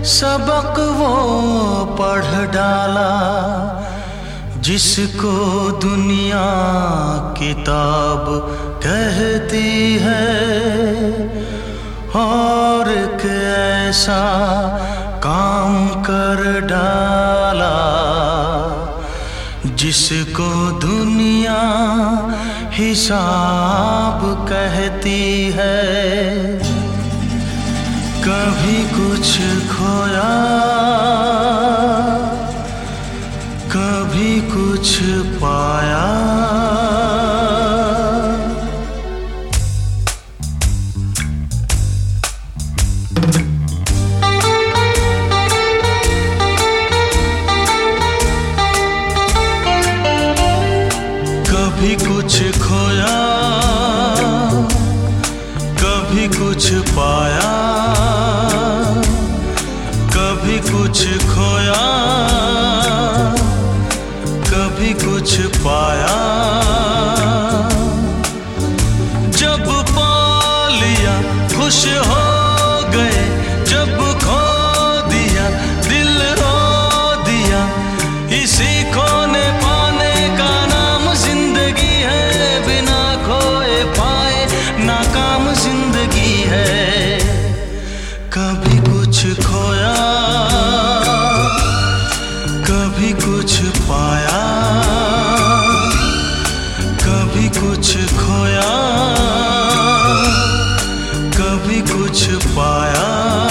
सबक वो पढ़ डाला जिसको दुनिया किताब कहती है, और एक ऐसा काम कर डाला जिसको दुनिया हिसाब कहती है। कभी कुछ खोया, कभी कुछ पाया। कभी कुछ खोया, कभी कुछ पाया। कभी कुछ खोया, कभी कुछ पाया। जब पा लिया खुश हो गए, जब खो दिया दिल रो दिया। इसी खोने पाने का नाम जिंदगी है, बिना खोए पाए नाकाम जिंदगी है। कभी कुछ खोया, कभी कुछ पाया। कभी कुछ खोया, कभी कुछ पाया।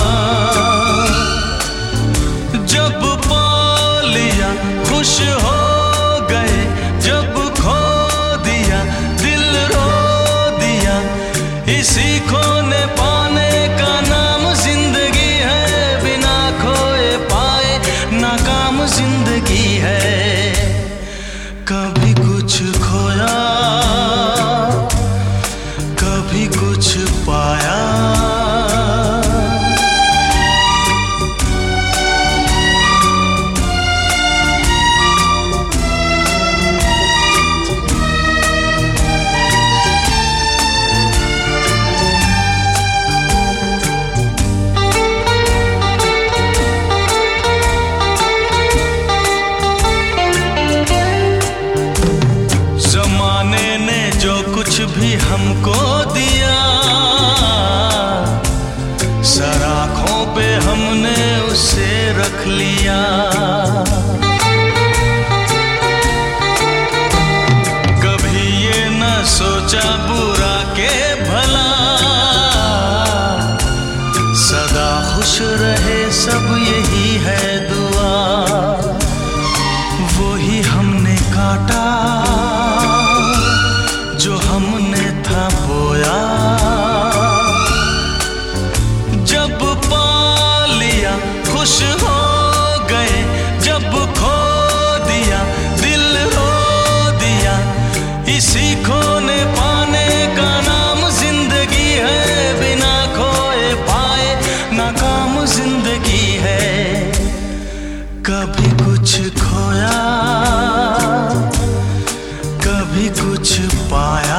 जब पा लिया खुश हो गए, जब खो दिया दिल रो दिया। इसी खोने पाने का नाम जिंदगी है, बिना खोए पाए नाकाम जिंदगी है। कभी कुछ खोया, कभी कुछ पाया। ज़माने ने जो कुछ भी हमको दिया, सर आँखों पे हमने उसे रख लिया। कभी ये न सोचा बुरा के भला, सदा खुश रहे सब यही है दुआ। वो ही हमने काटा जो हमने था बोया। जब पा लिया खुश हो गए, जब खो दिया दिल रो दिया। इसी खोने पाने का नाम जिंदगी है, बिना खोए पाए नाकाम जिंदगी है। कभी कुछ खोया, कभी कुछ पाया।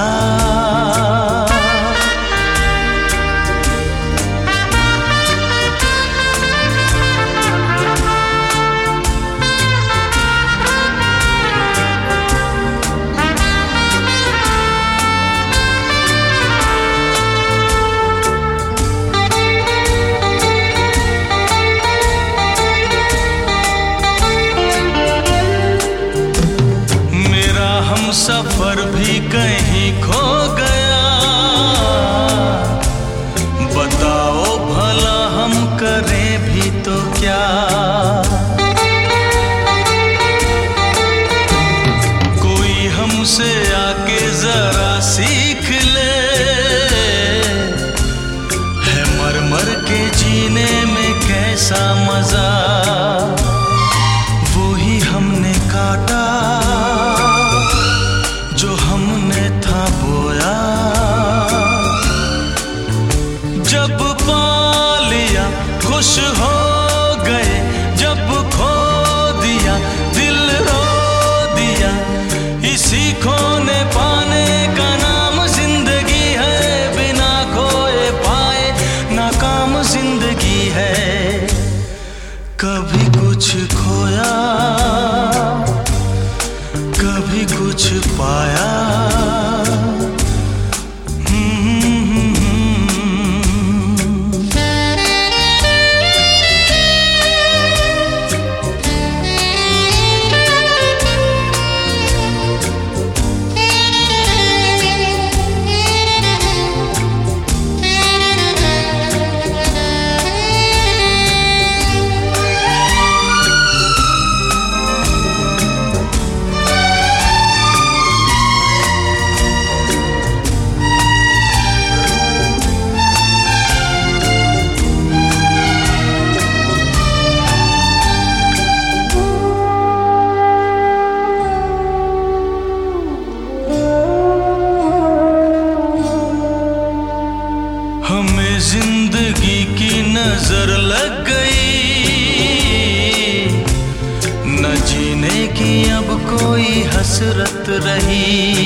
हम सफर भी कहीं खो गया, बताओ भला हम करें भी तो क्या। कोई हमसे आके जरा सीख ले, है मर मर के जीने में कैसा मजा। वो ही हमने काटा जो हमने था बोया। जब पा लिया खुश हो गए, जब खो दिया दिल रो दिया। इसी खोने पाने का नाम जिंदगी है, बिना खोए पाए नाकाम जिंदगी है। कभी कुछ खोया, कभी कुछ पाया। हमें जिंदगी की नजर लग गई, न जीने की अब कोई हसरत रही।